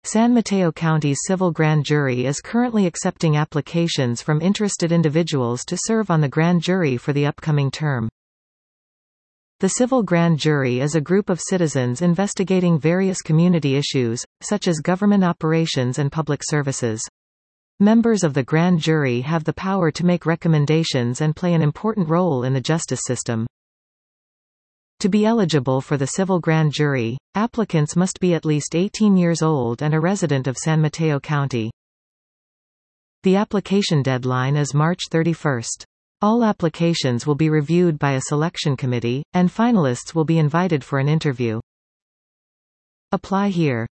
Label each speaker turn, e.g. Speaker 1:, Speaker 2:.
Speaker 1: San Mateo County's civil grand jury is currently accepting applications from interested individuals to serve on the grand jury for the upcoming term. The civil grand jury is a group of citizens investigating various community issues, such as government operations and public services. Members of the grand jury have the power to make recommendations and play an important role in the justice system. To be eligible for the civil grand jury, applicants must be at least 18 years old and a resident of San Mateo County. The application deadline is March 31. All applications will be reviewed by a selection committee, and finalists will be invited for an interview. Apply here.